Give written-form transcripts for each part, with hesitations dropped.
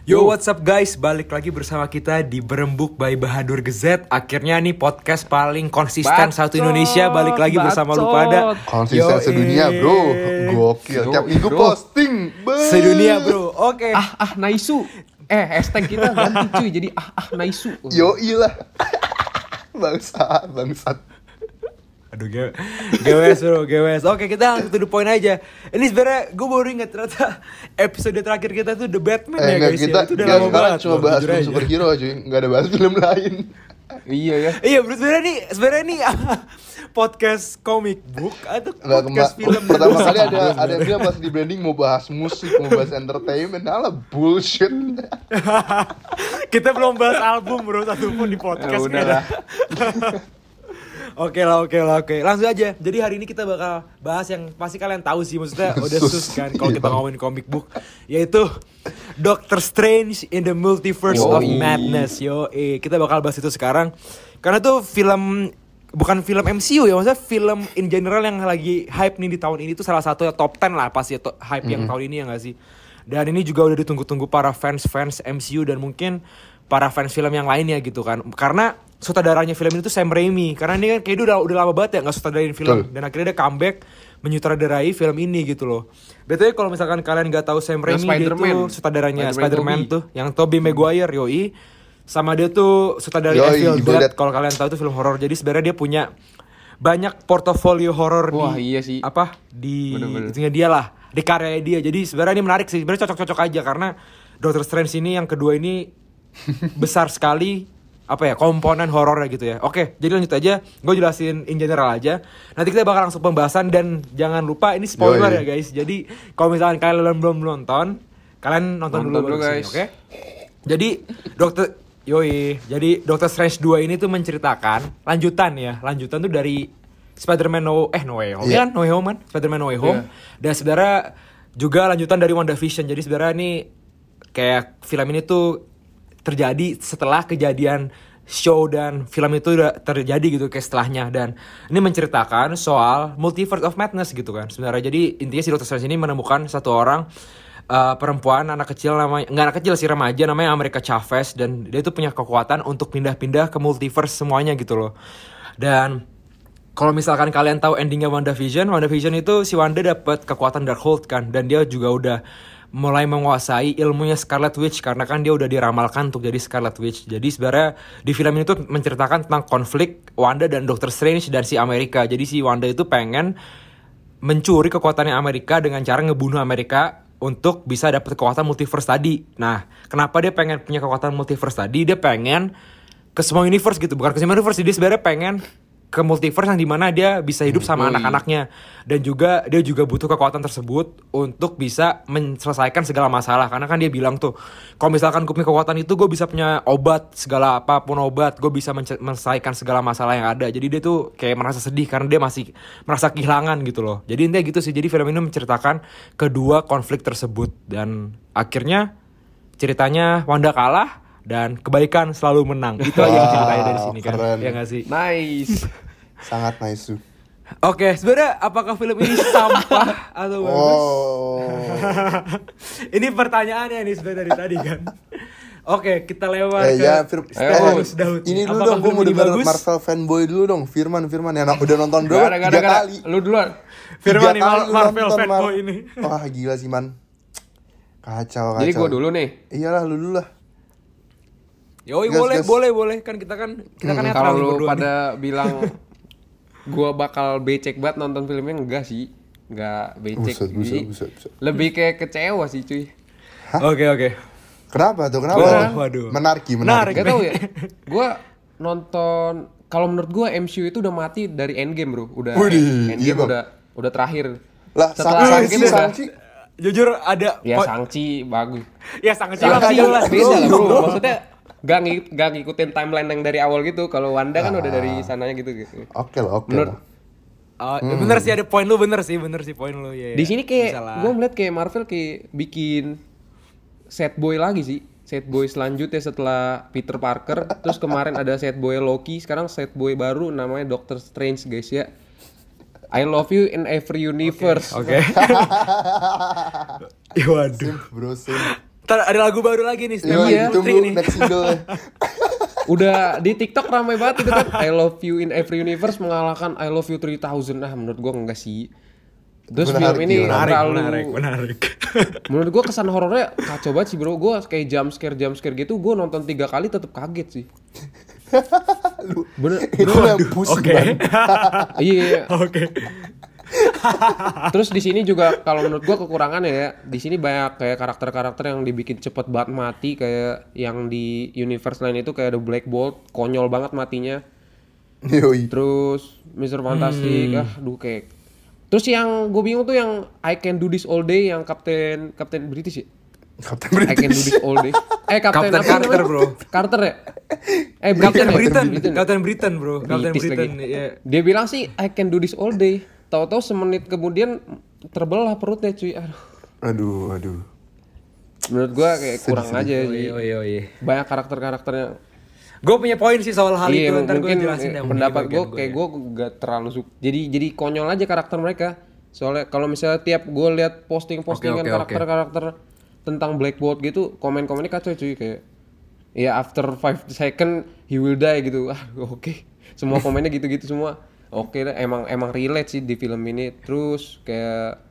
Yo, what's up guys? Balik lagi bersama kita di Berembuk by Bahadur Gezet. Akhirnya nih podcast paling konsisten satu Indonesia balik lagi bersama lu pada. Konsisten sedunia bro. Gokil. Tiap minggu posting. Sedunia bro. Oke. Naisu. Hashtag kita ganti cuy jadi Naisu. Yoi lah. Bangsat. Aduh, GWS bro, GWS. Oke, kita langsung to the point aja. Ini sebenarnya gue baru inget ternyata episode terakhir kita tuh The Batman ya guys. Kita, ya. Itu udah lama banget. Cuma bahas film superhero cuy, nggak ada bahas film lain. Iya ya. Iya bro, sebenarnya nih podcast comic book atau podcast film. Pertama kali ada yang bilang pas di branding mau bahas musik, mau bahas entertainment, alah bullshit. Kita belum bahas album bro, satupun di podcast. Udah. Oke lah. Langsung aja. Jadi hari ini kita bakal bahas yang pasti kalian tahu sih, maksudnya udah sus kan kalau kita ngomongin comic book, yaitu Doctor Strange in the Multiverse of Madness. Kita bakal bahas itu sekarang. Karena tuh bukan film MCU ya, maksudnya film in general yang lagi hype nih di tahun ini tuh salah satu top 10 lah pasti hype yang tahun ini ya gak sih. Dan ini juga udah ditunggu-tunggu para fans MCU dan mungkin para fans film yang lainnya gitu kan. Karena sutradaranya film ini tuh Sam Raimi. Karena ini kan kayaknya udah lama banget ya gak sutradarain film. Dan akhirnya dia comeback menyutradarai film ini gitu loh. Betulnya kalau misalkan kalian gak tahu Sam Raimi, dia tuh sutradaranya Spider-Man tuh, yang Tobey Maguire, sama dia tuh sutradara Evil Dead. Kalau kalian tahu tuh film horor. Jadi sebenarnya dia punya banyak portofolio horor di itunya dia lah, di karya dia. Jadi sebenarnya ini menarik sih. Sebenarnya cocok-cocok aja karena Doctor Strange ini yang kedua ini besar sekali komponen horornya gitu ya. Oke, jadi lanjut aja. Gue jelasin in general aja. Nanti kita bakal langsung pembahasan dan jangan lupa ini spoiler ya guys. Jadi kalau misalkan kalian belum nonton, kalian nonton dulu guys. Oke. Jadi Doctor Strange 2 ini tuh menceritakan lanjutan tuh dari Spider-Man No Way Home kan? No Way Home kan? Spider-Man No Way Home. Dan sebenarnya juga lanjutan dari WandaVision. Jadi sebenarnya ini kayak film ini tuh terjadi setelah kejadian show dan film itu udah terjadi gitu kayak setelahnya. Dan ini menceritakan soal Multiverse of Madness gitu kan sebenarnya. Jadi intinya si Doctor Strange ini menemukan satu orang perempuan, anak kecil namanya, nggak anak kecil sih, remaja, namanya America Chavez. Dan dia tuh punya kekuatan untuk pindah-pindah ke multiverse semuanya gitu loh. Dan kalau misalkan kalian tahu endingnya WandaVision itu si Wanda dapat kekuatan Darkhold kan. Dan dia juga udah mulai menguasai ilmunya Scarlet Witch karena kan dia udah diramalkan untuk jadi Scarlet Witch. Jadi sebenarnya di film ini tuh menceritakan tentang konflik Wanda dan Doctor Strange dan si Amerika. Jadi si Wanda itu pengen mencuri kekuatannya Amerika dengan cara ngebunuh Amerika untuk bisa dapat kekuatan multiverse tadi. Nah, kenapa dia pengen punya kekuatan multiverse tadi? Dia pengen ke semua universe gitu, bukan ke semua universe. Dia sebenarnya pengen ke multiverse yang dimana dia bisa hidup sama anak-anaknya. Dan juga dia juga butuh kekuatan tersebut untuk bisa menyelesaikan segala masalah. Karena kan dia bilang tuh, kalau misalkan gue punya kekuatan itu, gue bisa punya obat, segala apapun obat, gue bisa menyelesaikan segala masalah yang ada. Jadi dia tuh kayak merasa sedih karena dia masih merasa kehilangan gitu loh. Jadi intinya gitu sih. Jadi film ini menceritakan kedua konflik tersebut. Dan akhirnya ceritanya Wanda kalah dan kebaikan selalu menang. Itu aja ceritanya dari sini kan. Keren. Ya gak sih? Nice. Sangat nice tuh. Oke, sebenarnya apakah film ini sampah atau bagus? Ini pertanyaannya nih sebenarnya dari tadi kan. Oke, kita lewat Daud. Ini dulu dong, gue mau denger Marvel fanboy dulu dong. Firman yang udah nonton berapa? 3 kali. Lu duluan. Firman nih Marvel fanboy ini. Wah gila sih man. Kacau. Jadi gue dulu nih. Iyalah lu dulu lah. Yoi, boleh kan kita kan kalau lu pada bilang gua bakal becek banget nonton filmnya, enggak sih. Enggak becek. Buset. Lebih kayak kecewa sih cuy. Oke. Kenapa? Waduh. Menarik. Gak tau ya. Gua nonton, kalau menurut gua MCU itu udah mati dari Endgame bro. Endgame udah terakhir. Lah, Shang-Chi. Jujur ada ya Shang-Chi bagus. Ya Shang-Chi lah jelas. Beda lah bro. Maksudnya gak ngikutin timeline yang dari awal gitu. Kalau Wanda kan udah dari sananya gitu. Oke lah. Bener sih, ada poin lu, bener sih poin lu ya. Di sini kayak gue ngeliat kayak Marvel kayak bikin set boy lagi sih. Set boy selanjutnya setelah Peter Parker. Terus kemarin ada set boy Loki. Sekarang set boy baru namanya Doctor Strange guys ya. I love you in every universe. Oke. Waduh. Bro. Ntar ada lagu baru lagi nih. Iya. Ditunggu next single. Udah di TikTok ramai banget itu kan. I love you in every universe mengalahkan I love you 3000. Nah, menurut gua enggak sih. Terus film ini terlalu menarik. Menurut gua kesan horornya kacau banget sih, bro. Gua kayak jump scare gitu, gua nonton 3 kali tetap kaget sih. Bener. Itu yang pusing banget. Iya. Oke. Terus di sini juga kalau menurut gua kekurangannya ya, di sini banyak kayak karakter-karakter yang dibikin cepet banget mati, kayak yang di universe lain itu kayak ada Black Bolt, konyol banget matinya. Yoi. Terus Mr. Fantastic, kayak. Terus yang gue bingung tuh yang I Can Do This All Day yang Kapten British ya? Captain I Can Do British. This All Day. Captain Carter, bro. Carter ya? Captain Britain. Britain, bro. Captain British Britain. lagi. Iya. Dia bilang sih I Can Do This All Day. Tahu-tahu semenit kemudian terbelah perutnya cuy. Aduh. Menurut gua kayak kurang aja Oh, sih. iya. Banyak karakternya. Gue punya poin sih soal hal itu. Ntar gue mungkin jelasin deh. pendapat gue kayak gue gak terlalu suka. Jadi konyol aja karakter mereka. Soalnya kalau misalnya tiap gue lihat postingan karakter tentang Black Bolt gitu, komen-komennya kacau cuy, kayak ya after 5 second he will die gitu. Oke. Semua komennya gitu-gitu semua. Oke lah, emang relate sih di film ini. Terus kayak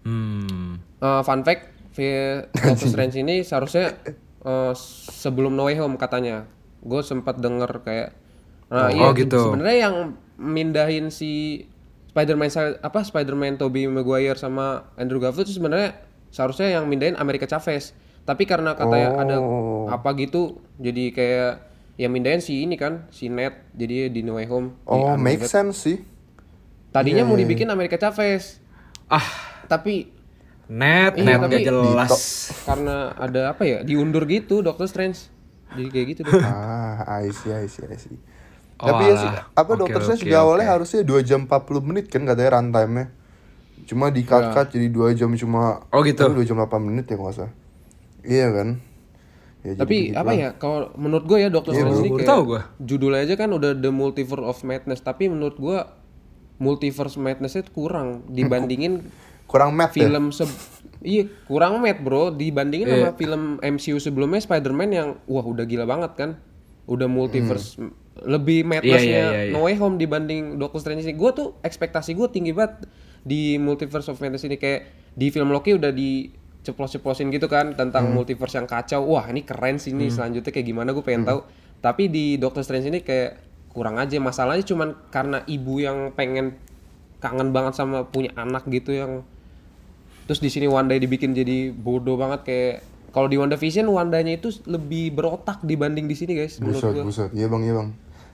fun fact, Doctor Strange ini seharusnya sebelum No Way Home katanya. Gue sempat denger kayak gitu. Sebenarnya yang mindahin si Spider-Man Tobey Maguire sama Andrew Garfield itu sebenarnya seharusnya yang mindahin America Chavez. Tapi karena katanya ada apa gitu, jadi kayak yang mindahin si ini kan, si Ned, jadi di No Way Home. Make sense sih. Tadinya mau dibikin America Chavez. Tapi Net gak jelas. Karena ada apa ya, diundur gitu Doctor Strange. Jadi kayak gitu deh. I see. Tapi ya sih, Doctor Strange juga awalnya harusnya 2 jam 40 menit kan katanya runtime-nya. Cuma di-cut jadi 2 jam cuma. Gitu. 2 jam 8 menit ya kalau usah. Iya kan? Ya, tapi apa ya, kalau menurut gue ya Doctor Strange ini kayak judulnya aja kan udah The Multiverse of Madness, tapi menurut gue Multiverse Madness-nya kurang dibandingin kurang math film iya, kurang math bro, dibandingin sama film MCU sebelumnya Spider-Man yang wah udah gila banget kan. Udah multiverse lebih madness-nya No Way Home dibanding Doctor Strange ini. Gue tuh ekspektasi gue tinggi banget di Multiverse of Madness ini, kayak di film Loki udah diceplos-ceplosin gitu kan tentang multiverse yang kacau. Wah, ini keren sih nih, selanjutnya kayak gimana gue pengen tahu. Tapi di Doctor Strange ini kayak kurang aja. Masalahnya cuman karena ibu yang pengen kangen banget sama punya anak gitu, yang terus di sini Wanda dibikin jadi bodoh banget. Kayak kalau di WandaVision Wandanya itu lebih berotak dibanding di sini guys. Buset. Iya bang.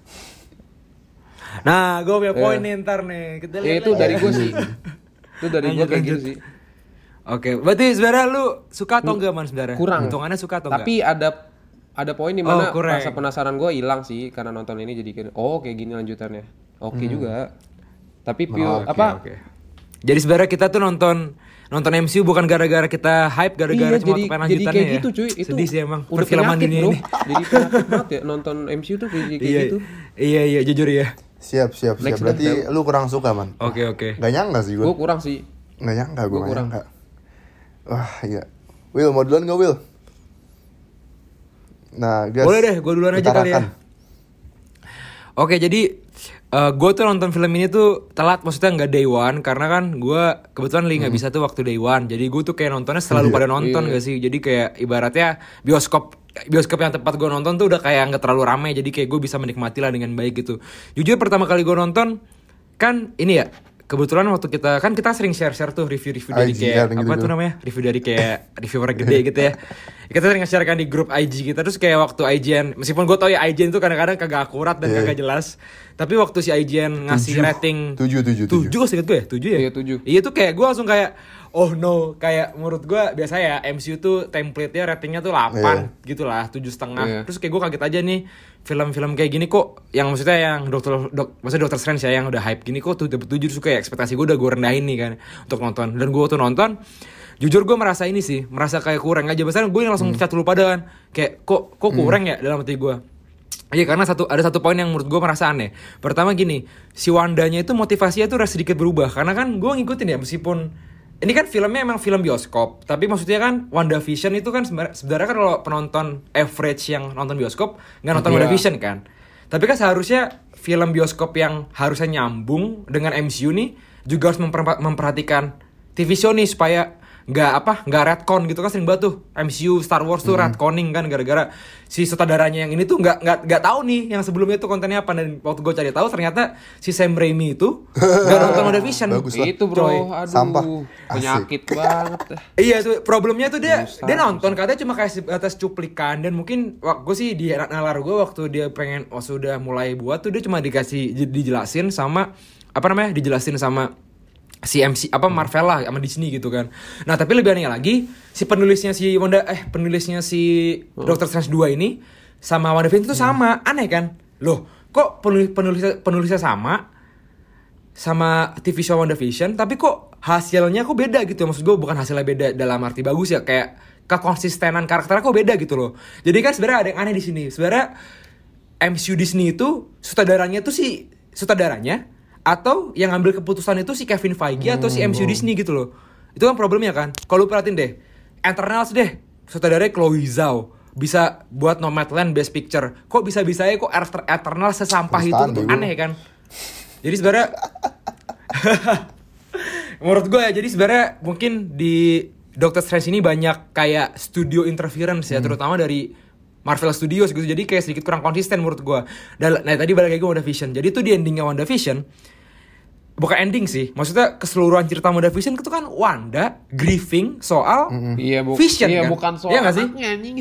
Nah, gue punya poin nih ntar nih. Kita lihat itu dari gue sih. Itu dari gue kayak gitu sih. Oke, berarti sebenarnya lu suka atau enggak man sebenarnya? Kurang. Hitungannya suka atau enggak? Tapi ada poin di mana rasa penasaran gue hilang sih karena nonton ini, jadi kayak gini lanjutannya. Oke juga. Tapi Jadi sebenarnya kita tuh nonton MCU bukan gara-gara kita hype, gara-gara cuma untuk lanjutannya kayak ya. Gitu cuy, itu sedih sih emang udah perfilman dunia ini. Jadi penyakit banget ya nonton MCU tuh kayak gitu. Iya, jujur ya. Siap. Berarti lu kurang suka man. Oke. Gak nyangka sih gue. Gue kurang sih. Gak nyangka. Wah iya. Will, mau duluan gak Will? Nah, guys. Boleh deh, gue duluan aja kali ya. Oke, jadi gue tuh nonton film ini tuh telat, maksudnya nggak day one, karena kan gue kebetulan nggak bisa tuh waktu day one. Jadi gue tuh kayak nontonnya selalu pada nonton gak sih. Jadi kayak ibaratnya bioskop yang tempat gue nonton tuh udah kayak nggak terlalu ramai. Jadi kayak gue bisa menikmati lah dengan baik gitu. Jujur pertama kali gue nonton kan ini ya, kebetulan waktu kita sering share tuh review dari kayak apa tuh namanya, review dari kayak reviewer gede gitu ya. Kita sering nge-share kan di grup IG kita. Terus kayak waktu IGN, meskipun gue tau ya IGN itu kadang-kadang kagak akurat dan kagak jelas, tapi waktu si IGN ngasih rating 7 seinget gue ya 7 ya. Iya 7. Iya tuh kayak gue langsung kayak oh no, kayak menurut gue biasa ya MCU tuh template-nya ratingnya tuh 8 gitu lah, 7,5. Terus kayak gue kaget aja nih, film-film kayak gini kok, yang maksudnya yang maksudnya Doctor Strange ya yang udah hype gini kok tuh dapet 7. Terus kayak ekspektasi gue udah gue rendahin nih kan untuk nonton. Dan gue tuh nonton, jujur gue merasa kayak kurang aja. Besar gue langsung cat lu pada kan, kayak kok kurang ya dalam hati gue. Iya, karena ada satu poin yang menurut gue merasa aneh. Pertama gini, si Wandanya itu motivasinya tuh sedikit berubah. Karena kan gue ngikutin ya, meskipun ini kan filmnya emang film bioskop, tapi maksudnya kan WandaVision itu kan sebenarnya kan kalau penonton average yang nonton bioskop nggak nonton WandaVision kan. Tapi kan seharusnya film bioskop yang harusnya nyambung dengan MCU nih juga harus memperhatikan TV show nih supaya nggak retcon gitu kan, sering banget tuh MCU Star Wars tuh retconning kan gara-gara si sutradaranya yang ini tuh nggak tahu nih yang sebelumnya tuh kontennya apa, dan waktu gue cari tahu ternyata si Sam Raimi itu nggak nonton WandaVision. Itu bro, aduh, sampah penyakit banget. Iya tuh problemnya tuh dia nonton katanya cuma kayak atas cuplikan, dan mungkin gue sih di nalar gue waktu dia pengen sudah mulai buat tuh dia cuma dijelasin sama dijelasin sama si MC Marvel lah sama Disney gitu kan. Nah, tapi lebih aneh lagi si penulisnya si Doctor Strange 2 ini sama WandaVision itu sama. Aneh kan? Loh, kok penulisnya sama TV show WandaVision, tapi kok hasilnya kok beda gitu. Maksud gue bukan hasilnya beda dalam arti bagus ya, kayak kekonsistenan karakternya kok beda gitu loh. Jadi kan sebenarnya ada yang aneh di sini. Sebenarnya MCU Disney itu sutradaranya atau yang ngambil keputusan itu si Kevin Feige atau si MCU Disney gitu loh. Itu kan problemnya kan. Kalau lu perhatiin deh, Eternals deh, sutradaranya Chloe Zhao bisa buat Nomadland Best Picture. Kok bisa-bisanya kok Eternals sesampah itu tuh aneh kan. Jadi sebenarnya menurut gue ya, jadi sebenarnya mungkin di Doctor Strange ini banyak kayak studio interference ya, terutama dari Marvel Studios gitu. Jadi kayak sedikit kurang konsisten menurut gue. Nah tadi balik lagi ke WandaVision. Jadi tuh di endingnya WandaVision, bukan ending sih, maksudnya keseluruhan cerita WandaVision itu kan Wanda grieving soal Vision kan? Bukan soal anaknya anjing.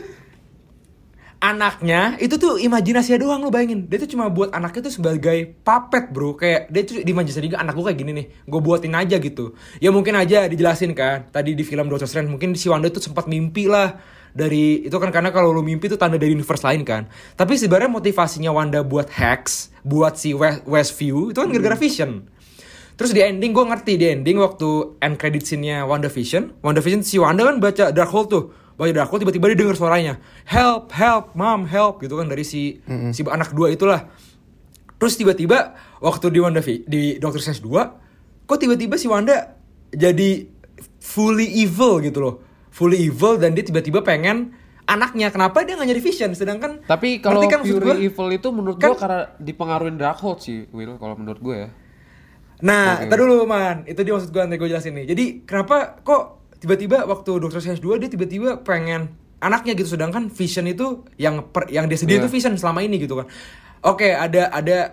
Anaknya itu tuh imajinasi doang, lu bayangin. Dia tuh cuma buat anaknya tuh sebagai puppet bro. Kayak dia tuh dimajinasi, anak gue kayak gini nih, gue buatin aja gitu. Ya mungkin aja dijelasin kan, tadi di film Doctor Strange mungkin si Wanda tuh sempat mimpi lah dari itu kan, karena kalau lu mimpi itu tanda dari universe lain kan. Tapi sebenarnya motivasinya Wanda buat Hex, buat si Westview itu kan gara-gara Vision. Terus di ending gue ngerti, di ending waktu end credit scene-nya WandaVision si Wanda kan baca Darkhold tuh. Baca Darkhold, tiba-tiba dia denger suaranya, help, mom, help gitu kan, dari si anak dua itulah. Terus tiba-tiba waktu di Doctor Strange 2, kok tiba-tiba si Wanda jadi fully evil gitu loh. Fully evil, dan dia tiba-tiba pengen anaknya. Kenapa dia gak nyari Vision? Sedangkan tapi kalau kan, pure evil itu menurut kan, gue karena dipengaruhin Darkhold sih, Will, kalau menurut gue ya. Nah, tar dulu man, itu dia maksud gue, nanti gue jelasin nih. Jadi kenapa kok tiba-tiba waktu Doctor Strange 2 dia tiba-tiba pengen anaknya gitu, sedangkan Vision itu yang dia sediain itu Vision selama ini gitu kan. Oke, ada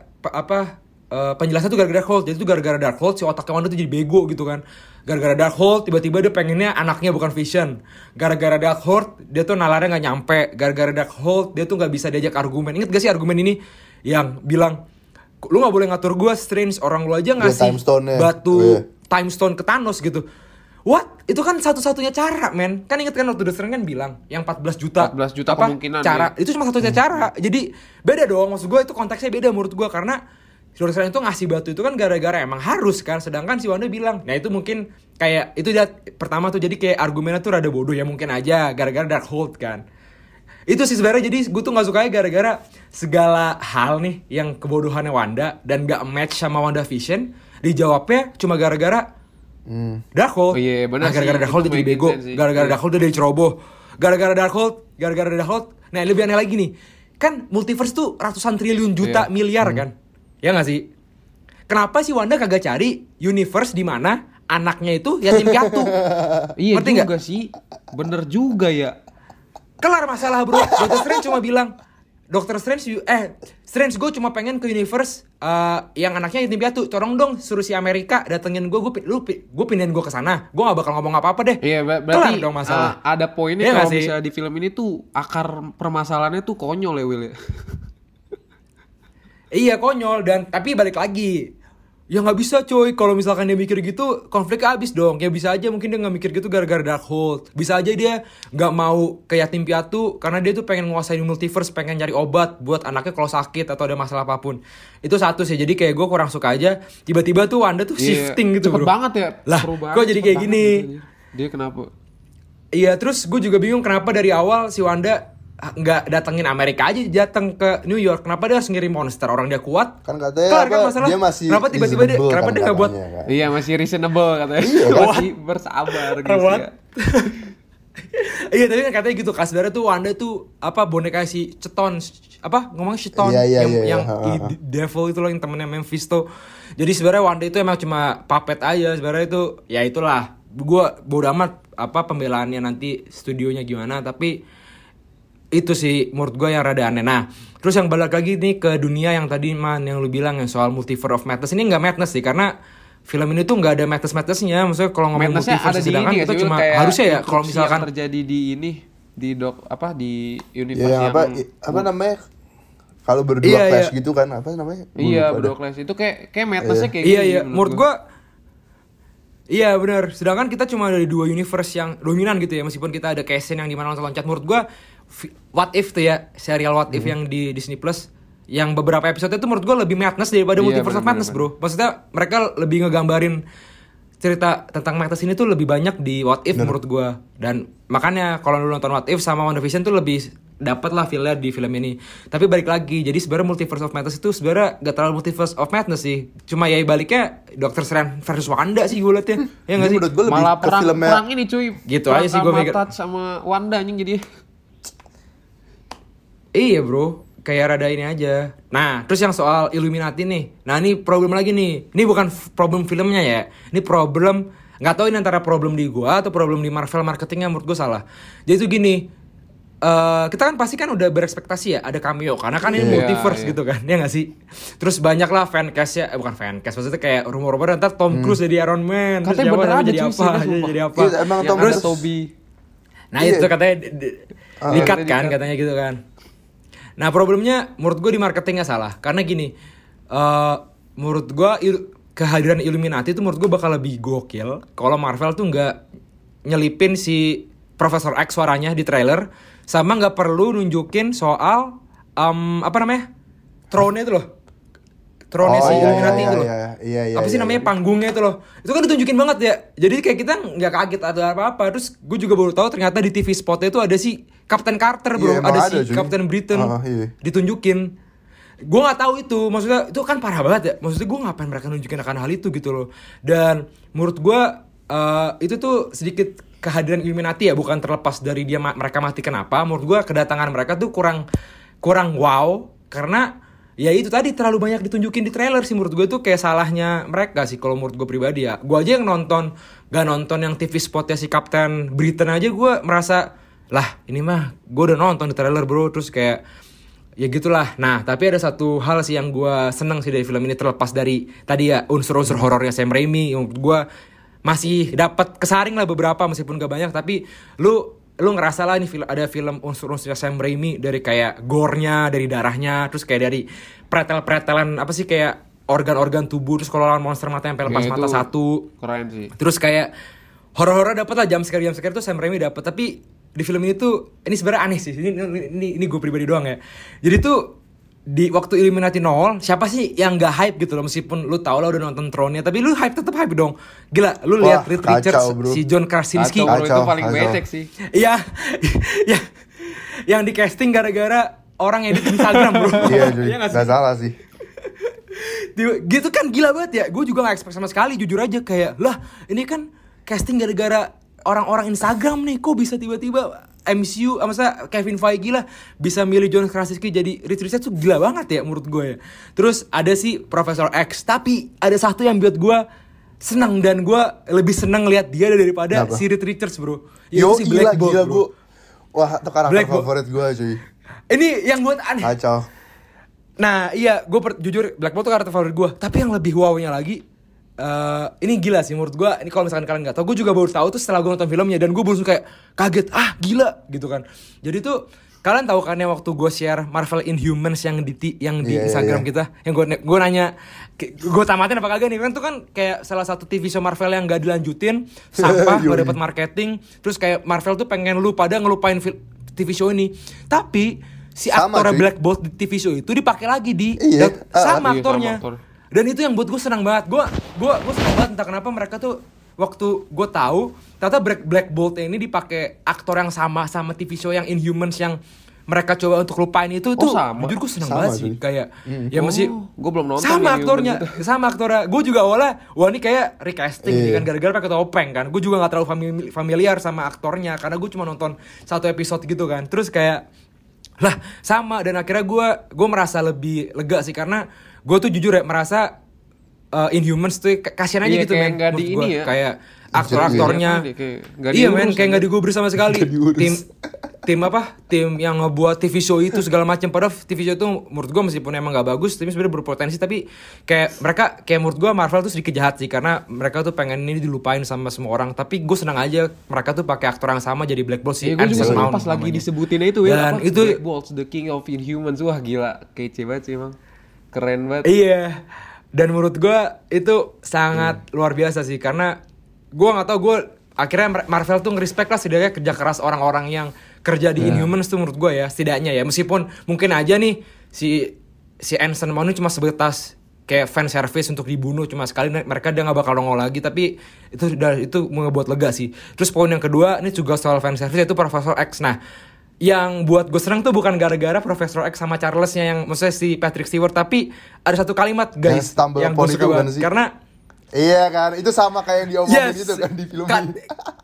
penjelasan tuh gara-gara Darkhold. Jadi itu gara-gara Darkhold si otaknya Wanda tuh jadi bego gitu kan. Gara-gara Darkhold tiba-tiba dia pengennya anaknya bukan Vision. Gara-gara Darkhold dia tuh nalarnya gak nyampe. Gara-gara Darkhold dia tuh gak bisa diajak argumen. Ingat gak sih argumen ini yang bilang, lu gak boleh ngatur gue Strange, orang lu aja ngasih batu time stone ke Thanos gitu. What? Itu kan satu-satunya cara, men. Kan inget kan waktu Doctor Strange kan bilang yang 14 juta kemungkinan cara. Ya. Itu cuma satu-satunya cara. Jadi beda dong, maksud gue itu konteksnya beda menurut gue, karena Doctor Strange itu ngasih batu itu kan gara-gara emang harus kan, sedangkan si Wanda bilang, nah itu mungkin kayak itu dia pertama tuh, jadi kayak argumennya tuh rada bodoh ya, mungkin aja gara-gara Darkhold kan. Itu sih sebenarnya, jadi gue tuh nggak sukanya gara-gara segala hal nih yang kebodohannya Wanda dan nggak match sama WandaVision, dijawabnya cuma gara-gara Darkhold. Oh iya benar. Nah, gara-gara Darkhold dia jadi bego, gara-gara Darkhold dia jadi ceroboh, gara-gara Darkhold. Nah lebih aneh lagi nih, kan multiverse tuh ratusan triliun juta miliar kan. Ya gak sih? Kenapa sih Wanda kagak cari universe di mana anaknya itu yatim piatu? Iya juga sih. Bener juga ya. Kelar masalah bro. Doctor Strange cuma bilang, Strange gue cuma pengen ke universe yang anaknya yatim piatu. Tolong dong suruh si Amerika datengin gue pindahin gue ke sana. Gue gak bakal ngomong apa-apa deh. Iya berarti dong masalah. Ada poinnya kalau misalnya di film ini tuh akar permasalahannya tuh konyol ya Will ya. Iya konyol, dan tapi balik lagi, ya nggak bisa coy, kalau misalkan dia mikir gitu konfliknya habis dong. Ya bisa aja mungkin dia nggak mikir gitu gara-gara Darkhold, bisa aja dia nggak mau ke yatim piatu karena dia tuh pengen nguasain multiverse, pengen nyari obat buat anaknya kalau sakit atau ada masalah apapun. Itu satu sih, jadi kayak gue kurang suka aja tiba-tiba tuh Wanda tuh shifting gitu cepet bro. Banget ya. Lah kok jadi kayak gini dia kenapa? Iya, terus gue juga bingung kenapa dari awal si Wanda nggak datengin Amerika aja, datang ke New York? Kenapa dia harus ngirim monster? Orang dia kuat. Kan katanya kan masalah. Dia masih kenapa tiba-tiba dia kenapa dia nggak buat? Kan? Iya, masih reasonable katanya. Iya, masih bersabar gitu ya. Iya, tapi kan katanya gitu. Sebenarnya tuh Wanda tuh apa boneka si Cheton, apa ngomong Cheton yang devil itu loh, yang temennya Mephisto. Jadi sebenarnya Wanda itu emang cuma puppet aja. Sebenarnya itu ya itulah. Gua bodo amat apa pembelaannya nanti studionya gimana, tapi itu sih menurut gue yang rada aneh. Nah, terus yang balik lagi nih ke dunia yang tadi yang lu bilang yang soal Multiverse of Madness. Ini nggak madness sih, karena film ini tuh nggak ada madness-madnessnya. Maksudnya kalau ngomong multiverse sedangkan kita cuma harusnya ya kalau misalkan terjadi di ini di universe yang apa namanya? Kalau berdua clash gitu kan, apa namanya? Iya, berdua clash itu kayak madnessnya kayak gitu. Iya, menurut gue iya benar. Sedangkan kita cuma dari 2 universe yang dominan gitu ya. Meskipun kita ada Casey yang dimana loncat-loncat. Menurut gue What If tuh ya, serial What If yang di Disney Plus, yang beberapa episode itu menurut gue lebih madness daripada Multiverse of Madness, bro. Maksudnya mereka lebih ngegambarin cerita tentang madness ini tuh lebih banyak di What If menurut gue. Dan makanya kalau lu nonton What If sama WandaVision tuh lebih dapat lah feel-nya di film ini. Tapi balik lagi, jadi sebenarnya Multiverse of Madness itu sebenarnya gak terlalu Multiverse of Madness sih. Cuma ya baliknya Doctor Strange versus Wanda sih gue liatnya. Ya nggak sih? Menurut gue lebih malah ke filmnya perang ini cuy. Gitu aja sih gue mikir. Sama Wanda anjing jadi. Iya bro, kayak rada ini aja. Nah, terus yang soal Illuminati nih. Nah, ini problem lagi nih. Ini bukan problem filmnya ya. Ini problem, nggak tahu ini antara problem di gua atau problem di Marvel marketingnya, menurut gua salah. Jadi tuh gini, kita kan pasti kan udah berekspektasi ya ada cameo karena kan ini multiverse gitu kan, ya nggak sih? Terus banyak lah fancast ya, bukan fancast, maksudnya kayak rumor-rumor ntar Tom Cruise jadi Iron Man, terus katanya bener aja jadi apa, jadi apa? Iya, emang Tom Cruise Toby. Nah itu katanya dikat kan, katanya gitu kan. Nah problemnya menurut gue di marketingnya salah. Karena gini, menurut gue kehadiran Illuminati itu menurut gue bakal lebih gokil kalau Marvel tuh nggak nyelipin si Profesor X suaranya di trailer, sama nggak perlu nunjukin soal apa namanya throne itu loh. Throne si Illuminati itu loh. Apa sih namanya panggungnya itu loh. Itu kan ditunjukin banget ya. Jadi kayak kita nggak kaget atau apa-apa. Terus gue juga baru tahu ternyata di TV spotnya itu ada si Captain Carter bro. Ada si Captain Britain ditunjukin. Gue nggak tahu itu. Maksudnya itu kan parah banget ya. Maksudnya gue ngapain mereka nunjukin akan hal itu gitu loh. Dan menurut gue itu tuh sedikit kehadiran Illuminati ya. Bukan terlepas dari dia mereka mati kenapa. Menurut gue kedatangan mereka tuh kurang wow. Karena ya itu tadi terlalu banyak ditunjukin di trailer sih, menurut gue tuh kayak salahnya mereka sih kalau menurut gue pribadi ya. Gue aja yang gak nonton yang TV spotnya si Captain Britain aja gue merasa lah ini mah gue udah nonton di trailer bro. Terus kayak ya gitulah. Nah tapi ada satu hal sih yang gue seneng sih dari film ini, terlepas dari tadi ya unsur-unsur horornya Sam Raimi yang gue masih dapat kesaring lah beberapa meskipun gak banyak. Tapi lu ngerasa lah ini ada film unsur-unsurnya Sam Raimi, dari kayak gore-nya, dari darahnya, terus kayak dari pretel-pretelan apa sih kayak organ-organ tubuh, terus kalau lawan monster mata yang lepas mata satu. Keren sih. Terus kayak horor-horor dapet lah, jam scare tuh Sam Raimi dapet. Tapi di film ini tuh ini sebenarnya aneh sih. Ini gue pribadi doang ya. Jadi tuh di waktu Illuminati nol, siapa sih yang gak hype gitu loh, meskipun lu tau lah udah nonton Throne-nya, tapi lu tetap hype dong. Gila, lu lihat Reed Richards, si John Krasinski. Kacau, itu paling becek sih. Iya. Yang di casting gara-gara orang edit Instagram, bro. Iya, gak salah sih. Gitu kan gila banget ya. Gue juga gak expect sama sekali, jujur aja. Kayak, lah ini kan casting gara-gara orang-orang Instagram nih. Kok bisa tiba-tiba MCU, maksudnya Kevin Feige lah bisa milih John Krasinski jadi Reed Richards tuh gila banget ya menurut gue ya. Terus ada si Profesor X, tapi ada satu yang buat gue senang, dan gue lebih senang lihat dia daripada si Reed Richards bro. Yo si Black Bolt bro. Wah itu karakter favorit gue cuy. Ini yang buat aneh. Kacau. Nah iya, gue jujur Black Bolt tuh karakter favorit gue. Tapi yang lebih wownya lagi, ini gila sih menurut gue. Ini kalau misalkan kalian nggak tahu, gue juga baru tahu tuh setelah gue nonton filmnya, dan gue langsung kayak kaget, gila gitu kan. Jadi tuh kalian tahu kan ya waktu gue share Marvel Inhumans yang di Instagram kita, yang gue nanya gue tamatin apa kagak nih kan, tuh kan kayak salah satu TV show Marvel yang gak dilanjutin, sampah, gak dapet marketing, terus kayak Marvel tuh pengen lu pada ngelupain TV show ini, tapi si aktornya Black Bolt di TV show itu dipakai lagi di sama aktornya. Dan itu yang buat gue senang banget. Gue senang banget entah kenapa mereka tuh waktu gue tahu ternyata Black Bolt ini dipakai aktor yang sama TV show yang Inhumans yang mereka coba untuk lupain itu tuh jujur gue seneng banget sih. Kayak ya masih gue belum nonton sama aktornya gitu. Sama aktornya. Gue juga awalnya wah ini kayak recasting kan gara-gara pakai topeng kan. Gue juga nggak terlalu familiar sama aktornya karena gue cuma nonton satu episode gitu kan. Terus kayak lah sama, dan akhirnya gue merasa lebih lega sih karena gue tuh jujur ya merasa Inhumans tuh kasihan aja gitu men. Menurut gue kayak aktor-aktornya iya men kayak nggak digubris sama sekali. Tim yang ngebuat TV show itu segala macam, padahal TV show itu menurut gue meskipun emang nggak bagus tapi sebenarnya berpotensi, tapi kayak mereka kayak menurut gue Marvel tuh sedikit jahat sih karena mereka tuh pengen ini dilupain sama semua orang, tapi gue senang aja mereka tuh pakai aktor yang sama jadi Black Bolt sih. Gue juga pas lagi disebutin itu ya dan itu Black Bolt the King of Inhumans, wah gila kece banget sih emang, keren banget. Iya, dan menurut gue itu sangat luar biasa sih karena gue nggak tahu, gue akhirnya Marvel tuh ngerespek lah setidaknya kerja keras orang-orang yang kerja di Inhumans tuh menurut gue ya, setidaknya ya, meskipun mungkin aja nih si Anson Mount cuma sebatas kayak fan service untuk dibunuh cuma sekali, mereka dia nggak bakal nongol lagi, tapi itu ngebuat lega sih. Terus poin yang kedua ini juga soal fan service, yaitu Profesor X. Nah yang buat gue senang tuh bukan gara-gara Profesor X sama Charles-nya yang maksudnya si Patrick Stewart, tapi ada satu kalimat guys yang gue suka banget karena iya kan, itu sama kayak yang diomongin gitu kan di film ini.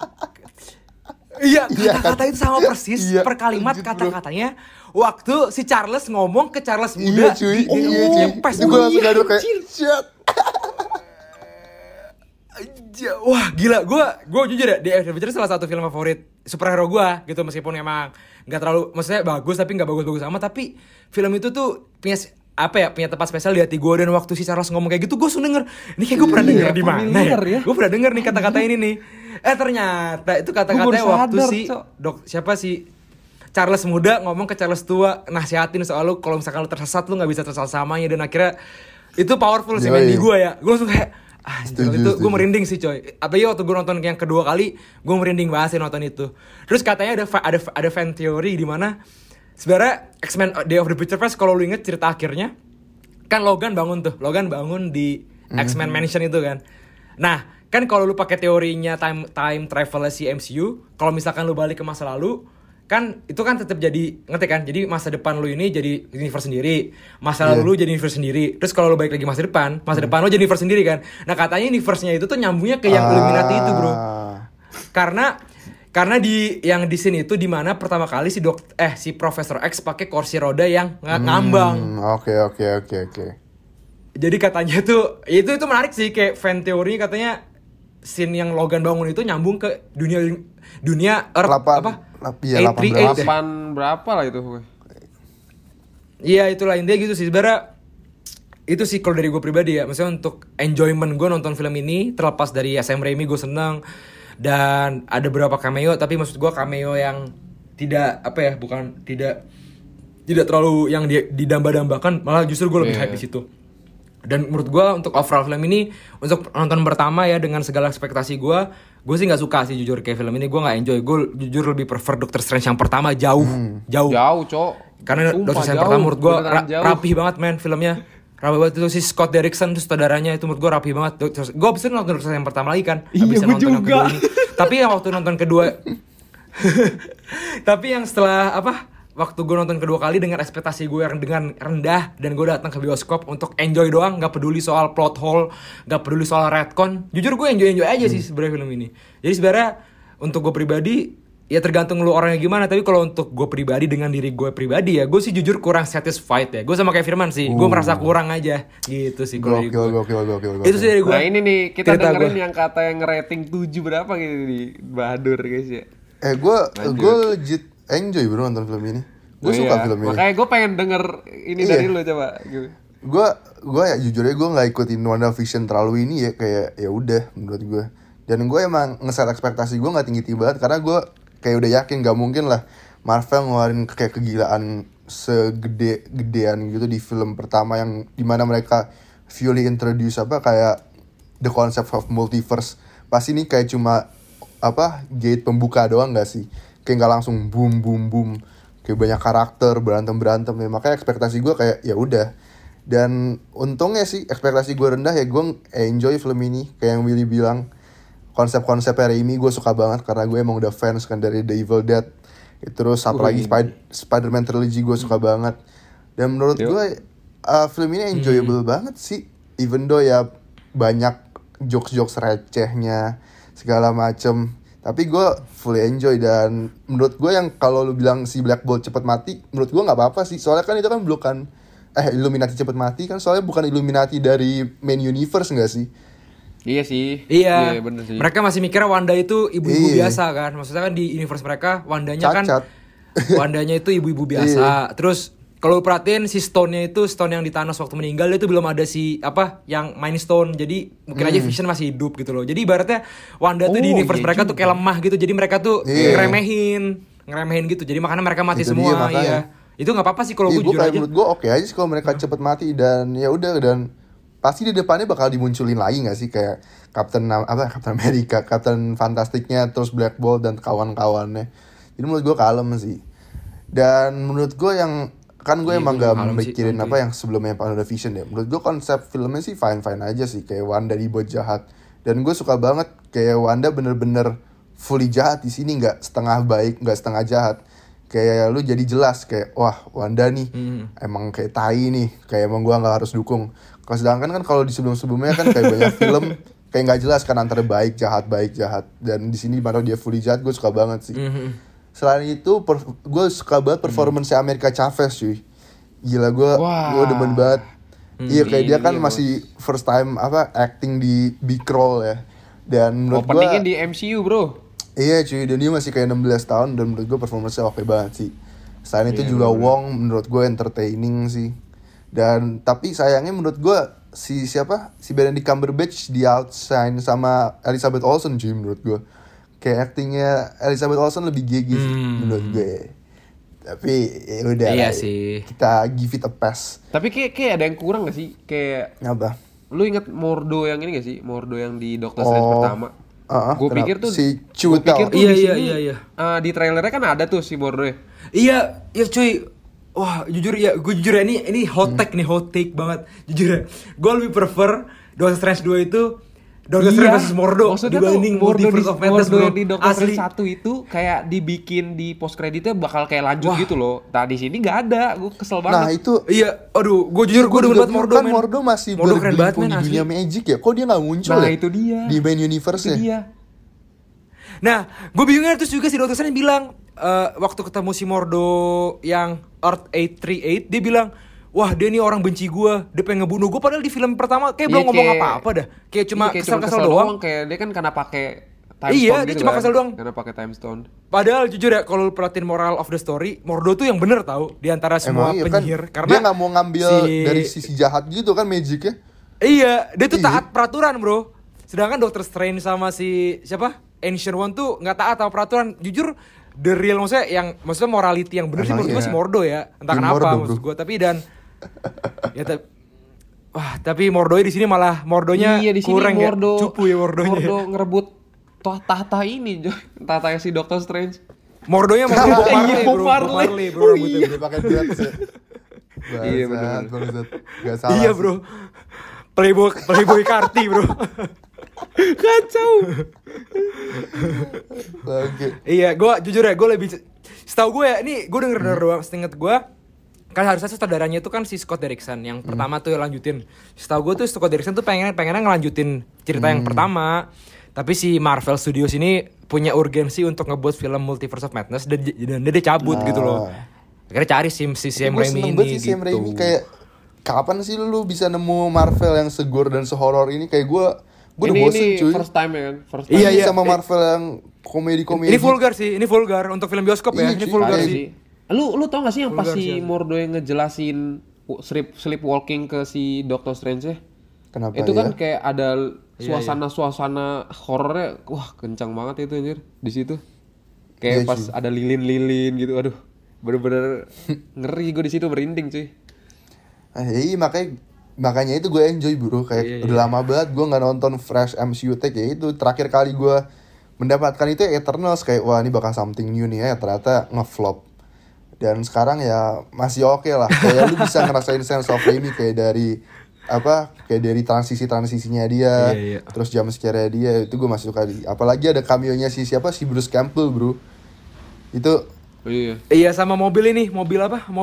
Iya, kata-kata itu sama persis per kalimat kata-katanya waktu si Charles ngomong ke Charles muda. Iya cuy. Itu gue langsung gaduh kayak shit. Wah gila, gue jujur ya, The Avengers salah satu film favorit superhero gue gitu, meskipun emang nggak terlalu maksudnya bagus tapi nggak bagus-bagus amat, tapi film itu tuh punya tempat spesial di hati gue. Dan waktu si Charles ngomong kayak gitu gue langsung denger, ini kayak gue pernah denger di mana ya? Gue pernah denger nih kata-kata ini nih. Ternyata itu kata-katanya waktu siapa sih Charles muda ngomong ke Charles tua, nasihatin soal lu kalau misalkan lu tersesat lu nggak bisa tersesat samanya, dan akhirnya itu powerful sih di gue ya. Gue langsung kayak itu gue merinding sih coy. Apalagi waktu gue nonton yang kedua kali gue merinding banget sih nonton itu. Terus katanya ada fan teori di mana sebenarnya X-Men Day of the Future Past, kalau lu inget cerita akhirnya kan Logan bangun di X-Men Mansion itu kan. Nah kan kalau lu pakai teorinya time travel si MCU, kalau misalkan lu balik ke masa lalu kan itu kan tetap jadi, ngerti kan? Jadi masa depan lu ini jadi universe sendiri, masa lalu lu jadi universe sendiri. Terus kalau lu balik lagi masa depan lu jadi universe sendiri kan. Nah katanya universe-nya itu tuh nyambungnya ke yang Illuminati itu bro. Karena di scene itu dimana pertama kali si Profesor X pakai kursi roda yang ngambang. Oke. Jadi katanya tuh itu menarik sih, kayak fan teori katanya scene yang Logan bangun itu nyambung ke dunia Earth 8 berapa lah itu. Iya itulah intinya gitu sih sebenarnya. Itu sih kalau dari gue pribadi ya, maksudnya untuk enjoyment gue nonton film ini, terlepas dari Sam Raimi gue seneng. Dan ada beberapa cameo, tapi maksud gue cameo yang tidak tidak terlalu yang didamba-dambakan, malah justru gue lebih hype di situ. Dan menurut gue untuk overall film ini, untuk nonton pertama ya dengan segala ekspektasi gue sih nggak suka sih jujur kayak film ini, gue nggak enjoy. Gue jujur lebih prefer Doctor Strange yang pertama jauh cok. Karena Doctor Strange yang pertama menurut gue rapih banget men filmnya. Rapi banget itu si Scott Derrickson tuh saudaranya, itu menurut gue rapi banget. Gue abis itu nonton Doctor Strange yang pertama lagi kan. Iya gue juga. Tapi yang waktu nonton kedua tapi yang setelah waktu gue nonton kedua kali dengan ekspektasi gue yang dengan rendah, dan gue datang ke bioskop untuk enjoy doang, nggak peduli soal plot hole, nggak peduli soal retcon. Jujur gue enjoy aja sih sebenarnya film ini. Jadi sebenarnya untuk gue pribadi ya tergantung lu orangnya gimana, tapi kalau untuk gue pribadi dengan diri gue pribadi ya gue sih jujur kurang satisfied ya. Gue sama kayak Firman sih, gue merasa kurang aja gitu sih kalau dari gue. Itu sih dari gue. Nah ini nih kita dengerin yang kata yang rating 7 berapa gitu di Bahadur guys ya. Gue legit enjoy bro nonton film ini. Gue suka film ini. Makanya gue pengen denger ini dari lu coba. Gue ya jujur aja gue nggak ikutin WandaVision terlalu ini ya, kayak ya udah menurut gue. Dan gue emang nge-set ekspektasi gue nggak tinggi banget karena gue kayak udah yakin nggak mungkin lah Marvel ngeluarin kayak kegilaan segede-gedean gitu di film pertama yang dimana mereka fully introduce kayak the concept of multiverse. Pasti ini kayak cuma gate pembuka doang nggak sih? Kayak nggak langsung boom kayak banyak karakter berantem ya. Makanya ekspektasi gue kayak ya udah. Dan untungnya sih ekspektasi gue rendah ya, gue enjoy film ini. Kayak yang Willy bilang, konsep-konsepnya Raimi gue suka banget karena gue emang udah fans kan dari The Evil Dead. Terus apalagi Spider-Man trilogy gue suka banget. Dan menurut gue film ini enjoyable banget sih. Even though ya banyak jokes-jokes recehnya segala macem, tapi gue fully enjoy. Dan menurut gue yang kalau lu bilang si Black Bolt cepet mati, menurut gue nggak apa-apa sih. Soalnya kan itu kan bukan Illuminati cepet mati kan, soalnya bukan Illuminati dari main universe nggak sih? Iya sih. Iya, bener sih. Mereka masih mikir Wanda itu ibu-ibu biasa kan. Maksudnya kan di universe mereka Wandanya Cacat. kan Wandanya itu ibu-ibu biasa. Terus kalau perhatiin si Stone-nya itu Stone yang di Thanos waktu meninggal itu belum ada si yang Mind Stone. Jadi mungkin aja Vision masih hidup gitu loh. Jadi ibaratnya Wanda tuh di universe mereka tuh kayak lemah gitu. Jadi mereka tuh ngeremehin gitu. Jadi makanya mereka mati Itu semua. dia, Iya. Itu nggak apa-apa sih kalau gue jujur aja. Menurut gue oke aja sih kalau mereka cepet mati. Dan ya udah, dan pasti di depannya bakal dimunculin lagi nggak sih, kayak Captain America, Captain Fantastic-nya, terus Black Bolt dan kawan-kawannya. Jadi menurut gue kalem sih. Dan menurut gue yang kan gue emang gak mikirin yang sebelumnya WandaVision ya. Menurut gue konsep filmnya sih fine-fine aja sih, kayak Wanda dibuat jahat. Dan gue suka banget kayak Wanda bener-bener fully jahat di sini, nggak setengah baik, nggak setengah jahat. Kayak lu jadi jelas kayak wah Wanda nih emang kayak tai nih, kayak emang gue nggak harus dukung. Kalau sedangkan kan kalau di sebelum-sebelumnya kan kayak banyak film kayak nggak jelas kan antara baik jahat. Dan di sini mana dia fully jahat, gue suka banget sih. Selain itu gue suka banget performance America Chavez cuy. Gila, gue demen banget. Iya kayak dia kan masih first time acting di big role ya. Dan menurut gue openingnya di MCU bro. Iya cuy, dan dia masih kayak 16 tahun. Dan menurut gue performance-nya oke banget sih. Selain itu juga Wong menurut gue entertaining sih. Dan tapi sayangnya menurut gue si Benedict Cumberbatch di outshine sama Elizabeth Olsen cuy menurut gue. Kayak actingnya Elizabeth Olsen lebih gigi sih menurut gue. Tapi ya udah. Iya sih. Kita give it a pass. Tapi kayak ada yang kurang gak sih? Kayak apa? Lu inget Mordo yang ini gak sih? Mordo yang di Doctor Strange pertama. Gue pikir tuh si Chutel. Iya. Di trailernya kan ada tuh si Mordo ya. Iya cuy. Wah, gue jujur ya ini hot take banget. Jujur ya. Gue lebih prefer Doctor Strange 2 itu Doctor Strange versus Mordo dibanding Multiverse of Madness bro. Di Doctor Strange 1 itu kayak dibikin di post creditnya bakal kayak lanjut gitu loh. Nah di sini nggak ada, gue kesel banget. Nah itu iya, aduh, gue jujur gue demen banget Mordo. Kan Mordo masih bergelimpu di dunia magic ya. Kok dia nggak muncul ya? Itu dia. Di main universe ya. Nah, gue bingungnya terus juga si Doctor Strange bilang waktu ketemu si Mordo yang Earth 838 dia bilang, wah dia nih orang benci gue, dia pengen ngebunuh gue. Padahal di film pertama kayak belum ngomong apa-apa dah. Kayak cuma kesel-kesel doang. Kayak dia kan karena pakai time stone. Iya, dia cuma kesel doang. Karena pakai time stone. Padahal jujur ya, kalau perhatiin moral of the story, Mordo tuh yang bener tau di antara semua penyihir. Kan, karena dia nggak mau ngambil dari sisi jahat gitu kan magicnya. Iya, dia tuh taat peraturan bro. Sedangkan Doctor Strange sama si Ancient One tuh nggak taat sama peraturan. Jujur, the real maksudnya morality yang bener sih menurut gue si Mordo ya. Entah kenapa maksud gue, tapi tapi Mordonya di sini malah Mordonya di sini kurang Mordo, ya. Cupu ya Mordonya. Mordo ngerebut tahta ini, tahta si Doctor Strange. Mordonya mau Bob Marley bro. Dia pakai dreads ya. Iya benar. Gak salah. Iya bro. Playboy Karti bro. Kacau. Iya, gue jujur ya, gue lebih setahu gue ya, ini gue denger doang, setinget gue kan harusnya sutradaranya itu kan si Scott Derrickson yang pertama tuh lanjutin. Setahu gue tuh Scott Derrickson tuh pengennya ngelanjutin cerita yang pertama, tapi si Marvel Studios ini punya urgensi untuk ngebuat film Multiverse of Madness dan dia cabut gitu loh. Akhirnya cari si Sam Raimi ini gitu. Sam Raimi kayak kapan sih lu bisa nemu Marvel yang segor dan sehoror ini? Kayak gue udah bosen cuy. First time ya kan. Iya sama Marvel yang komedi-komedi. Ini vulgar untuk film bioskop ya. Ini vulgar sih. Lu tau gak sih yang pas si Mordo yang ngejelasin sleepwalking ke si Doctor Strange ya? Kenapa itu kan kayak ada suasana horornya, wah kencang banget itu anjir di situ. Kayak pas ada lilin-lilin gitu, aduh bener-bener ngeri gue di situ, merinding cuy. Iya makanya itu gue enjoy bro, kayak udah lama banget gue nggak nonton fresh MCU take ya. Itu terakhir kali gue mendapatkan itu Eternals, kayak wah ini bakal something new nih ya, ternyata ngeflop. Dan sekarang ya masih oke lah, kayak lu bisa ngerasain sense of Raimi kayak dari transisinya dia, terus jump scare-nya dia, itu gue masih suka. Apalagi ada cameo-nya si Bruce Campbell bro, itu Iya. Iya sama mobil ini, mobil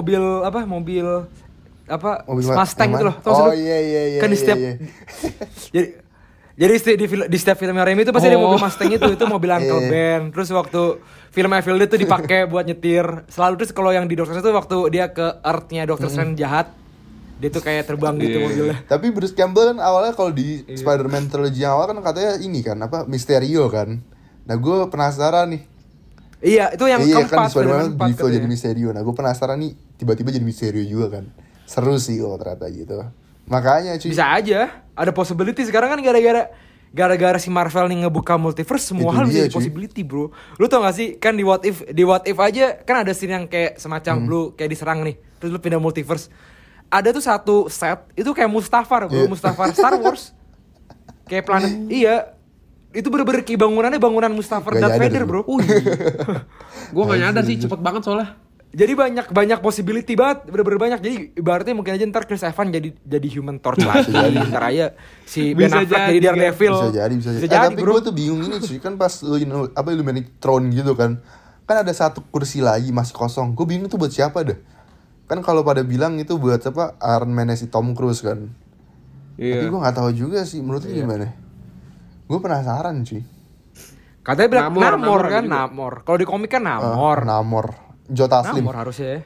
Mustang yang itu mana? loh. Tahu sih Oh lu? iya. Kan di setiap iya. jadi di setiap filmnya Remy itu pasti ada mobil Mustang itu mobil Uncle Iya. Ben. Terus waktu film Evil Dead tuh dipakai buat nyetir. Selalu terus kalau yang di Doctor Strange itu waktu dia ke Earth-nya Doctor Strange jahat, dia tuh kayak terbang gitu Iya. mobilnya. Tapi Bruce Campbell kan awalnya kalau di Spider-Man trilogy yang awal kan katanya ini kan apa Mysterio kan. Nah gue penasaran nih. Iya, itu yang Iya kan keempat. di Spider-Man film keempat Bifo jadi katanya. Mysterio. Nah gue penasaran nih tiba-tiba jadi Mysterio juga kan. Seru sih kalau ternyata gitu. Makanya cuy. Bisa aja, ada possibility sekarang kan gara-gara si Marvel nih ngebuka multiverse semua Itu hal dia, bisa jadi cuy. possibility, bro. Lu tau gak sih kan di What If aja kan ada scene yang kayak semacam lu kayak diserang nih, terus lu pindah multiverse. Ada tuh satu set itu kayak Mustafar, bro, Iya. Mustafar Star Wars. Kayak planet iya. Itu bener-bener kayak bangunan Mustafar Gak Darth nyadar Vader, gua. bro. Gue gak nyadar sih, cepet banget soalnya. Jadi banyak possibility banget, bener-bener banyak. Jadi ibaratnya mungkin aja ntar Chris Evans jadi Human Torch lagi, ntar aja si Ben Bisa Affleck jadi, jadi Daredevil. Bisa jadi. jadi, Tapi bro. gue tuh bingung ini cuy. Kan pas lu Illuminati Throne gitu kan. Kan ada satu kursi lagi masih kosong. Gue bingung tuh buat siapa dah. Kan kalau pada bilang itu buat apa Iron Man si Tom Cruise kan. Tapi Iya. gue nggak tahu juga sih menurut lu gimana. Gue penasaran cuy. Katanya bilang Namor Namor kan, juga. Namor. Kalau di komik kan Namor. Namor. Jota Slim. Namor harusnya ya.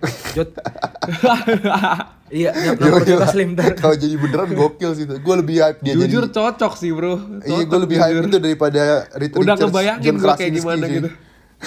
Iya, Namor Jota Slim ntar. Kalau jadi beneran gokil sih. Gue lebih hype dia Jujur jadi. cocok sih bro. Iya, gue Cocok, lebih jujur. hype itu daripada Reed Udah Richards, ngebayangin John gue kayak Krasinski, gimana cuy. gitu.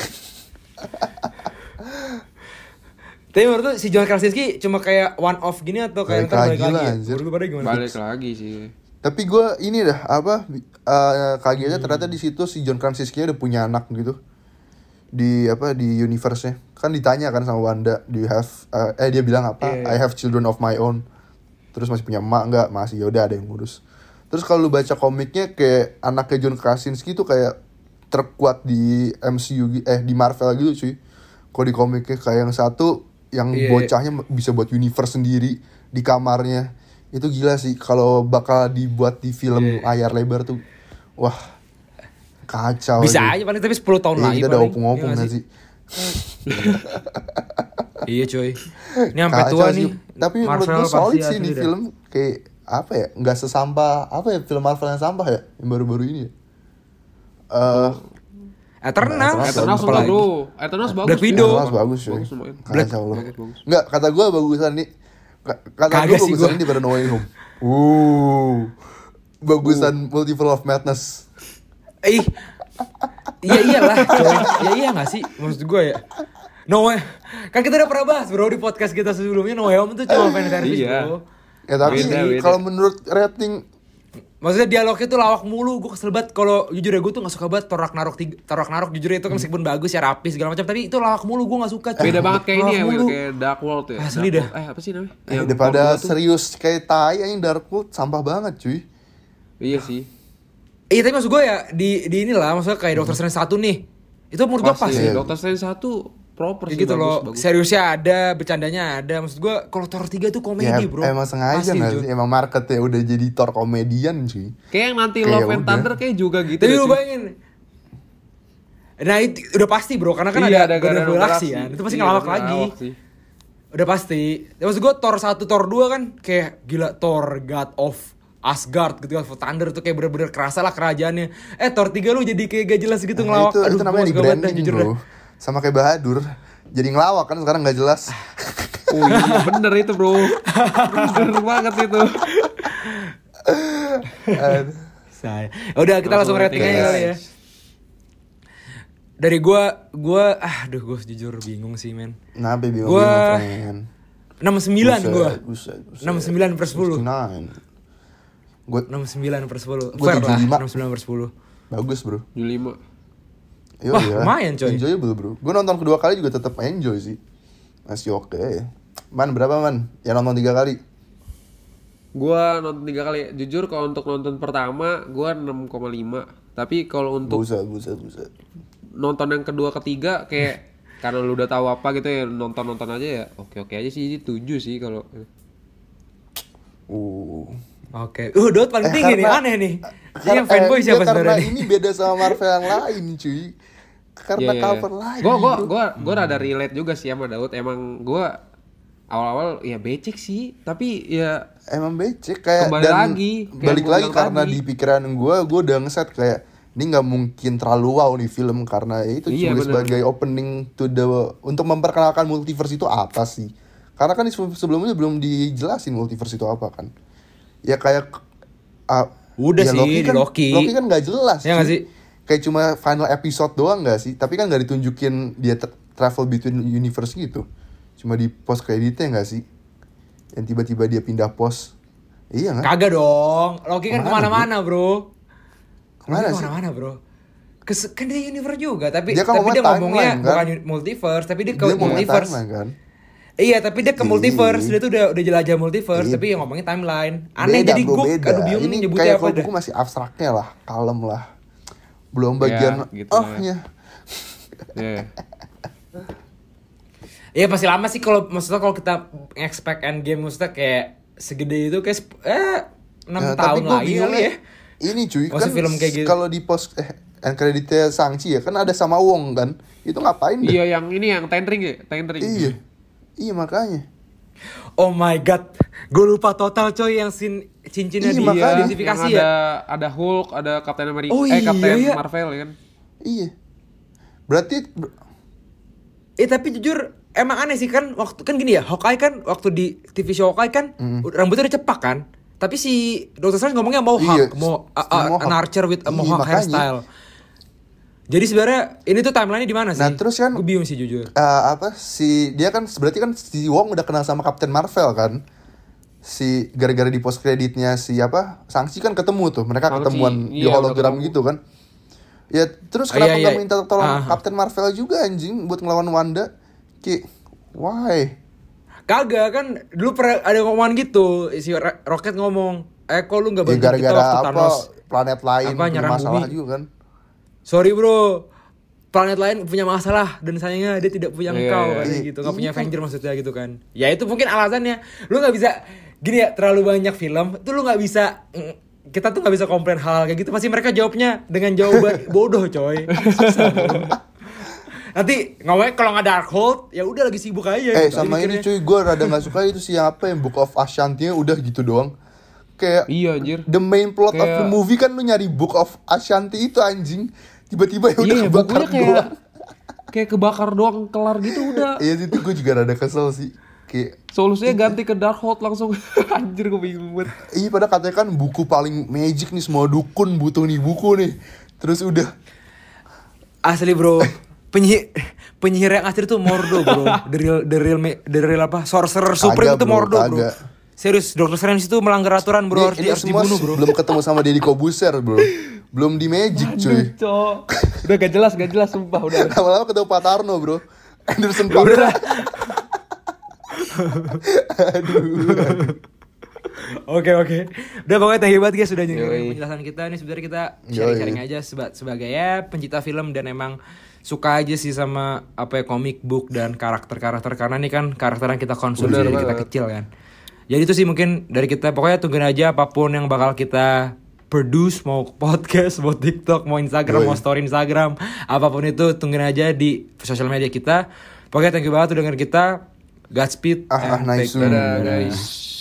Tapi menurut lu si John Krasinski cuma kayak one off gini atau kayak Balik ntar balik lagi lagi lah, ya? anjir. Menurut lu pada gimana? Balik lagi sih. Tapi gue ini dah apa kagetnya ternyata di situ si John Krasinski udah punya anak gitu di apa di universe-nya. Kan ditanya kan sama Wanda, do you have dia bilang apa? Iya. I have children of my own. Terus masih punya emak enggak? Masih, ya udah ada yang ngurus. Terus kalau lu baca komiknya kayak anaknya John Krasinski tuh kayak terkuat di MCU di Marvel gitu cuy. Kalau di komiknya kayak yang satu yang Iya. bocahnya bisa buat universe sendiri di kamarnya. Itu gila sih kalau bakal dibuat di film layar lebar tuh. Wah. Kacau. Bisa sih. aja paling tapi 10 tahun Iya, lagi kita udah paling. opung-opung Iya nggak nanti. Iya cuy. Ini sampai Kacau tua sih. nih. Tapi menurut Marvel gue solid pasti sih nih asli dah. film. Kayak apa ya? Nggak sesampah apa ya film Marvel yang sampah ya? Yang baru-baru ini ya. Eternals. Eternals Apalagi. enggak bro. Eternals bagus. Black sih. Widow. Eternals bagus cuy. Bagus lumayan. Kacau loh. Bagus. Enggak, kata gue bagusan nih. Kata gue Kagak sih bagusan gua. ini daripada No Way Home. Bagusan Multiple of Madness. Ih. Iya iyalah coy. Ya iya gak sih? Maksud gue ya. No Way. Kan kita udah pernah bahas bro di podcast kita sebelumnya. No Way Home itu cuma fan service Iya. bro. Ya tapi Beda. kalau menurut rating Maksudnya dialognya tuh lawak mulu. Gue kesel banget. Kalau jujur ya gue tuh gak suka banget Thor Ragnarok jujur itu kan meskipun bagus ya rapi segala macam. Tapi itu lawak mulu gue gak suka. cuy. Beda banget kayak ini ya, Lawak Will, mulu. kayak Dark World ya. Asli Dark dah. World. Apa sih namanya? daripada Thor dua tuh. serius kayak tai yang Dark World sampah banget cuy. Iya sih. Iya tapi maksud gue ya di inilah maksudnya kayak Doctor Strange 1 nih. Itu menurut gue pas Pasti. sih. Iya. Doctor Strange 1 proper Kayak sih. gitu bagus, loh. bagus. Seriusnya ada, bercandanya ada. Maksud gue kalau Thor 3 tuh komedi Ya, bro. emang sengaja Asli, nggak Jun. sih? Emang marketnya udah jadi Thor komedian cuy. Kayak yang nanti Kayak Love and udah. Thunder kayak juga gitu. Tapi deh, lu cuy. bayangin. Nah itu udah pasti bro. Karena kan Iya, ada gara-gara God of War beraksi. kan. Itu pasti Iya, ngelawak pasti lagi. ngelawak sih. Udah pasti. Ya, maksud gue Thor 1, Thor 2 kan kayak gila Thor God of Asgard gitu kan. Thunder tuh kayak bener-bener kerasa lah kerajaannya. Thor 3 lu jadi kayak gak jelas gitu ngelawak. Itu namanya di gua suka banget dah, branding jujur bro. dah. Sama kayak Bahadur. Jadi ngelawak kan sekarang nggak jelas. Oh iya bener itu bro. Bener banget itu. Aduh. Saya. Udah kita langsung rating aja kali ya. Dari gua aduh gua jujur bingung sih men. Kenapa bingung Gua- friend? 69 gua. Buset. 69/10. 69. Gue 69/10. Gua Fair lah 75. 69/10. bagus bro. 75. Wah, lumayan, coy. Enjoyable bro. Gue nonton kedua kali juga tetap enjoy sih. Masih oke. Man berapa man? Yang nonton 3 kali? Gua nonton 3 kali. Jujur kalau untuk nonton pertama gua 6,5. Tapi kalau untuk Buset. nonton yang kedua ketiga kayak karena lu udah tahu apa gitu ya nonton aja ya. Oke aja sih 7 sih kalau. Oke. Dot paling tinggi nih, aneh nih. Jadi yang fanboy siapa karena sebenarnya nih? ini beda sama Marvel yang lain cuy. karena Iya, iya. cover lagi. Gue rada relate juga sih sama Daud. Emang gue awal-awal ya becek sih, tapi ya Emang becek kayak Kembali dan lagi, kayak balik gua lagi bilang karena tadi. di pikiran gue udah ngeset kayak ini nggak mungkin terlalu wow nih film karena ya itu Iya, cuma bener. sebagai opening to the untuk memperkenalkan multiverse itu apa sih? Karena kan sebelumnya belum dijelasin multiverse itu apa kan? Ya kayak Udah ya sih, di Loki. Loki kan nggak jelas. Ya nggak cuy. sih? Kayak cuma final episode doang nggak sih? Tapi kan nggak ditunjukin dia travel between universe gitu. Cuma di post creditnya nggak sih? Yang tiba-tiba dia pindah pos. Iya nggak? Kagak dong. Loki kan Kemana, kemana-mana bro. Kemana Loki sih? kemana-mana bro. Kan dia universe juga, tapi Dia kan tapi dia ngomongnya ngomongnya timeline, kan? bukan multiverse, tapi dia ke Dia ngomongnya multiverse. timeline, kan? Iya, tapi dia ke Iya. multiverse. Dia tuh udah jelajah multiverse, Iya. tapi yang ngomongnya timeline. Aneh Beda, jadi bro, gue beda. aduh bingung Ini nyebutnya kayak apa kalau dah. buku masih abstraknya lah, kalem lah. Belum Ya, bagian gitu ohnya. ya. Iya pasti lama sih kalau maksudnya kalau kita expect Endgame maksudnya kayak segede itu kayak 6 Nah, tahun gua lagi kali bingungnya, ya. Ini cuy, Maksud kan film kayak gitu. kalau di post end creditnya Shang-Chi ya, kan ada sama Wong kan. Itu ngapain deh? Iya, yang ini yang tendering ya, tendering. Iya. Iya makanya. Oh my god, gue lupa total coy yang cincinnya Iya, di makanya. identifikasi Yang ya. ada Hulk, ada Captain America, Oh, iya, Captain iya. Marvel ya kan. Iya. Berarti Tapi jujur emang aneh sih kan waktu kan gini ya, Hawkeye kan waktu di TV show Hawkeye kan rambutnya udah cepak kan. Tapi si Dr. Strange ngomongnya mohawk, Iya, an mohawk. archer with a Iya, mohawk makanya. hairstyle. Jadi sebenarnya ini tuh timeline-nya di mana sih? Nah, terus kan- gue bingung sih jujur. apa si dia kan berarti kan si Wong udah kenal sama Captain Marvel kan? Si gara-gara di post creditnya si apa? Shang-Chi kan ketemu tuh. Mereka Shang-Chi, ketemuan di iya, hologram udah ketemu. gitu kan. Ya terus Iya, kenapa iya. nggak minta tolong Ah. Captain Marvel juga anjing buat ngelawan Wanda? Why? Kagak kan dulu pernah ada ngomongan gitu si Rocket ngomong, kok lu nggak Ya bantu kita gara-gara waktu apa? Thanos Planet lain apa, punya nyerang masalah bumi. juga kan? sorry bro, planet lain punya masalah dan sayangnya dia tidak punya Iya, engkau iya. kayak gitu, nggak Ini punya kan- Avenger maksudnya gitu kan. Ya itu mungkin alasannya. Lu nggak bisa gini ya, terlalu banyak film tuh lu nggak bisa, kita tuh nggak bisa komplain hal kayak gitu. Pasti mereka jawabnya dengan jawaban bodoh coy. Susah, bro. Nanti ngomongnya kalau nggak Darkhold ya udah lagi sibuk aja. gitu Sama aja ini mikirnya. cuy, gue rada nggak suka itu sih yang apa yang Book of Ashanti udah gitu doang. Kayak Iya anjir. the main plot of the Kayak- movie kan lu nyari Book of Ashanti itu anjing. Tiba-tiba ya udah Iya, kebakar bukunya kayak doang. kayak kebakar doang, kelar gitu udah. Iya itu gue juga rada kesel sih. Kayak Solusinya ganti ke Darkhold langsung. Anjir gue bingung banget. iya pada katanya kan buku paling magic nih, semua dukun butuh nih buku nih. Terus udah Asli bro, penyihir yang asli tuh Mordo bro. The real apa? Sorcerer Supreme Kagak, itu bro, Mordo bro. kagak. Serius, Dr. Strange itu melanggar aturan bro, ini harus semua dibunuh bro. belum ketemu sama Deddy Kobuser bro. Belum di magic cuy. Cok. Udah gak jelas sumpah udah. Lama-lama ketemu Pak Tarno bro. Anderson Paak. Udah. Oke. Udah pokoknya thank you banget guys sudah dengerin Yoi. penjelasan kita. Ini sebenarnya kita Yoi. sharing-sharing aja sebagai ya pencinta film dan emang suka aja sih sama apa ya comic book dan karakter-karakter karena ini kan karakter yang kita konsumsi Bener dari kita banget. kecil kan. Jadi itu sih mungkin dari kita pokoknya tungguin aja apapun yang bakal kita produce, mau podcast, mau TikTok, mau Instagram, Yoi. mau story Instagram, apapun itu tungguin aja di sosial media kita. Pokoknya thank you banget udah dengerin kita. Godspeed. and Nice. take care. Dadah guys.